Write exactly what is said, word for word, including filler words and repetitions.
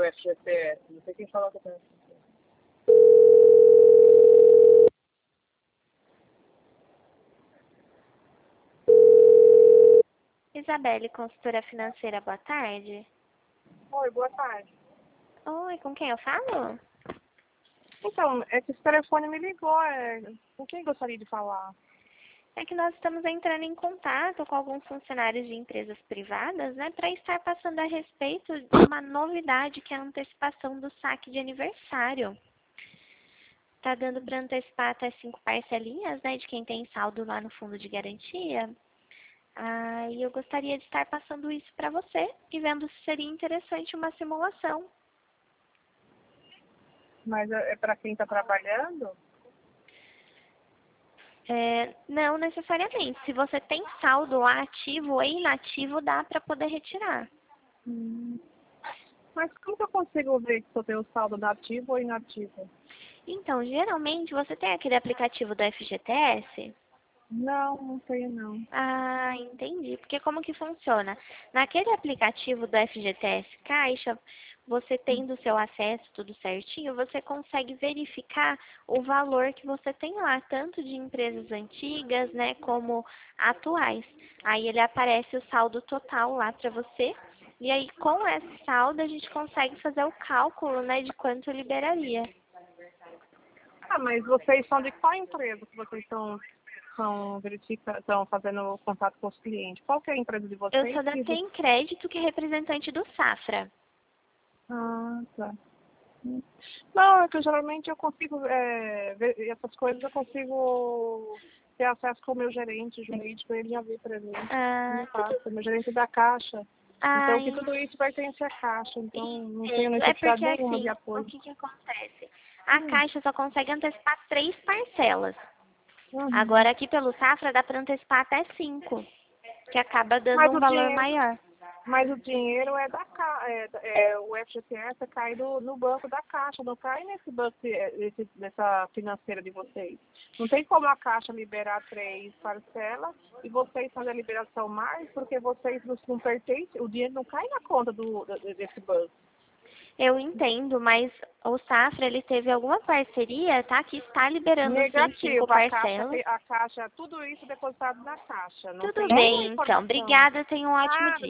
F G T S. Não sei quem falou que eu tenho. Isabelle, consultora financeira, boa tarde. Oi, boa tarde. Oi, com quem eu falo? Então, é que esse telefone me ligou. É... Com quem gostaria de falar? É que nós estamos entrando em contato com alguns funcionários de empresas privadas, né, para estar passando a respeito de uma novidade que é a antecipação do saque de aniversário. Tá dando para antecipar até cinco parcelinhas, né, de quem tem saldo lá no fundo de garantia. Ah, e eu gostaria de estar passando isso para você e vendo se seria interessante uma simulação. Mas é para quem está trabalhando? É, não necessariamente. Se você tem saldo lá ativo ou inativo, dá para poder retirar. Hum. Mas como que eu consigo ver se eu tenho saldo ativo ou inativo? Então, geralmente, você tem aquele aplicativo do F G T S? Não, não tenho não. Ah, entendi. Porque como que funciona? Naquele aplicativo do F G T S Caixa, você tendo o seu acesso tudo certinho, você consegue verificar o valor que você tem lá, tanto de empresas antigas, né, como atuais. Aí ele aparece o saldo total lá para você. E aí, com esse saldo, a gente consegue fazer o cálculo, né, de quanto liberaria. Ah, mas vocês são de qual empresa que vocês estão estão verifica, estão fazendo contato com os clientes? Qual que é a empresa de Eu vocês? sou da Que... Tem Crédito, que é representante do Safra. Ah, tá. Não, é que geralmente eu consigo, é, ver essas coisas eu consigo ter acesso com o meu gerente jurídico, ele já vê para mim. Ah, Não tudo. faço, meu gerente da Caixa. Ah, Então, que tudo isso pertence à Caixa, então não tenho entendo. É necessidade porque nenhuma de assim, o apoio. que que acontece? A Hum, Caixa só consegue antecipar três parcelas. uhum. Agora aqui pelo Safra dá para antecipar até cinco, que acaba dando Mas um o valor dinheiro, maior. mas o dinheiro é da Ca- é, é, o F G T S cai no, no banco da Caixa, não cai nesse banco, é, nesse, nessa financeira de vocês. Não tem como a Caixa liberar três parcelas e vocês fazerem a liberação mais, porque vocês não, não pertencem, o dinheiro não cai na conta do, do- desse banco. Eu entendo, mas o Safra ele teve alguma parceria, tá? Que está liberando sim cinco Negativo, a Caixa, parcelas. tem- a Caixa, tudo isso depositado na Caixa, não tem Tudo nenhuma bem, então. informação. Obrigada, tenha um ótimo Ah, dia.